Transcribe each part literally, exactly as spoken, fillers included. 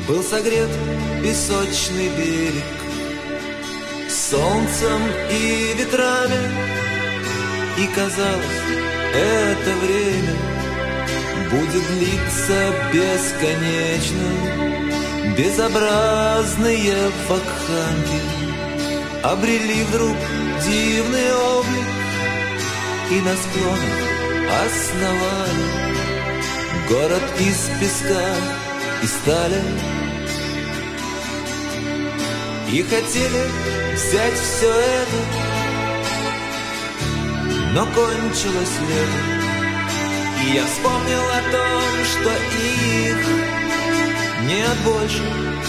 Был согрет песочный берег солнцем и ветрами, и казалось, это время будет длиться бесконечно. Безобразные вакханки обрели вдруг дивный облик и на склонах основали город из песка и стали. И хотели взять все это, но кончилось лето, и я вспомнил о том, что их нет больше.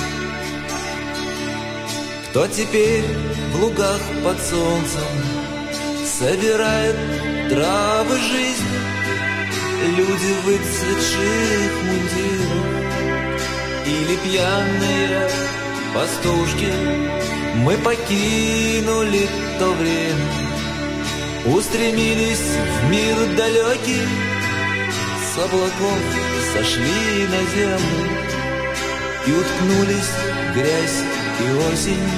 Кто теперь в лугах под солнцем собирает травы жизни? Люди в выцветших мундирах или пьяные пастушки? Мы покинули то время, устремились в мир далекий, с облаков сошли на землю и уткнулись в грязь и осень.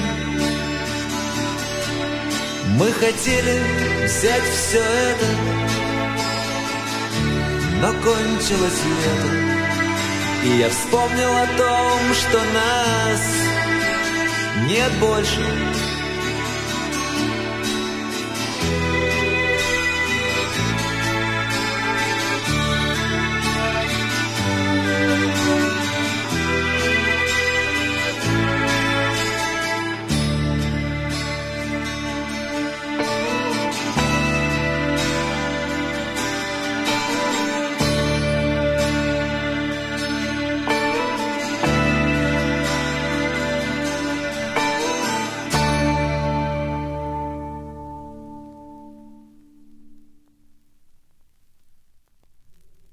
Мы хотели взять все это, но кончилось лето, и я вспомнил о том, что нас нет больше.